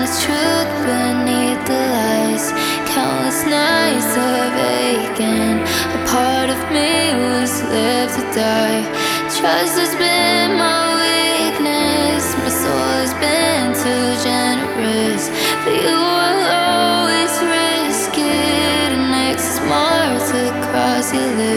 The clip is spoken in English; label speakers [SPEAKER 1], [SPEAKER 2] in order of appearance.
[SPEAKER 1] truth beneath the lies. Countless nights of aching. A part of me was left to die. Trust has been my weakness. My soul has been too generous. But you will always risk it. An X's marked across your lips.